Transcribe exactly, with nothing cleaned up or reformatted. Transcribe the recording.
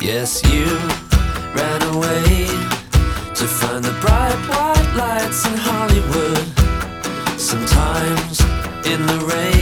Yes, you ran away to find the bright white lights in Hollywood. Sometimes in the rain